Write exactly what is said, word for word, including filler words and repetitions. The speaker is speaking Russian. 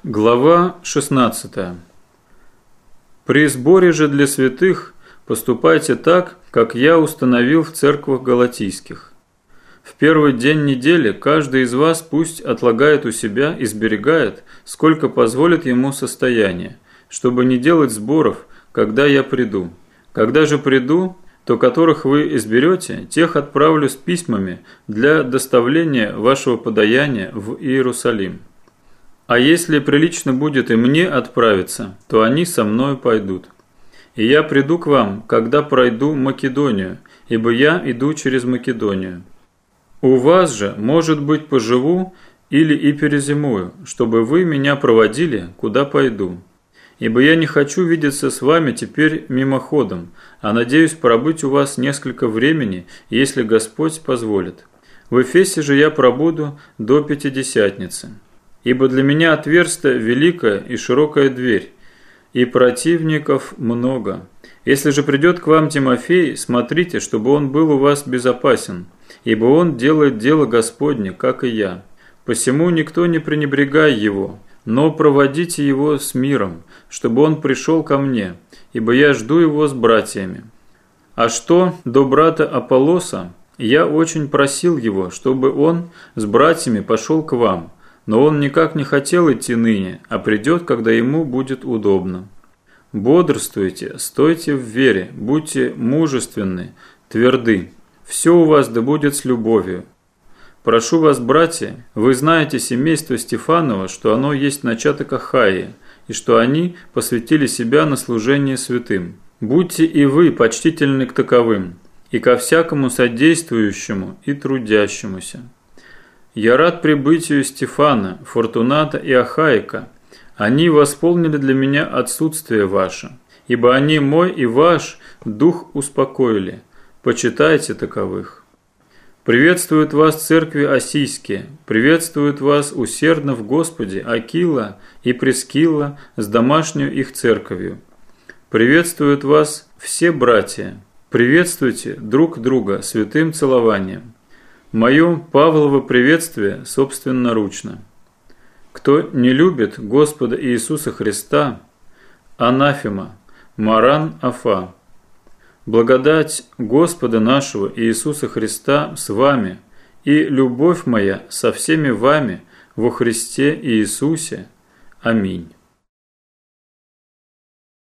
Глава шестнадцатая. При сборе же для святых поступайте так, как я установил в церквах галатийских. В первый день недели каждый из вас пусть отлагает у себя и сберегает, сколько позволит ему состояние, чтобы не делать сборов, когда я приду. Когда же приду, то которых вы изберете, тех отправлю с письмами для доставления вашего подаяния в Иерусалим. А если прилично будет и мне отправиться, то они со мною пойдут. И я приду к вам, когда пройду Македонию, ибо я иду через Македонию. У вас же, может быть, поживу или и перезимую, чтобы вы меня проводили, куда пойду. Ибо я не хочу видеться с вами теперь мимоходом, а надеюсь пробыть у вас несколько времени, если Господь позволит. В Эфесе же я пробуду до Пятидесятницы. Ибо для меня отверста великая и широкая дверь, и противников много. Если же придет к вам Тимофей, смотрите, чтобы он был у вас безопасен, ибо он делает дело Господне, как и я. Посему никто не пренебрегай его, но проводите его с миром, чтобы он пришел ко мне, ибо я жду его с братьями. А что до брата Аполлоса, я очень просил его, чтобы он с братьями пошел к вам, но он никак не хотел идти ныне, а придет, когда ему будет удобно. Бодрствуйте, стойте в вере, будьте мужественны, тверды. Все у вас да будет с любовью. Прошу вас, братья, вы знаете семейство Стефанова, что оно есть начаток Ахаии, и что они посвятили себя на служение святым. Будьте и вы почтительны к таковым, и ко всякому содействующему и трудящемуся. Я рад прибытию Стефана, Фортуната и Ахаика. Они восполнили для меня отсутствие ваше, ибо они мой и ваш дух успокоили. Почитайте таковых. Приветствуют вас церкви осийские, приветствуют вас усердно в Господе Акила и Прискилла с домашнюю их церковью. Приветствуют вас все братья. Приветствуйте друг друга святым целованием. Мое Павлово приветствие собственноручно. Кто не любит Господа Иисуса Христа, анафема, маран афа. Благодать Господа нашего Иисуса Христа с вами, и любовь моя со всеми вами во Христе Иисусе. Аминь.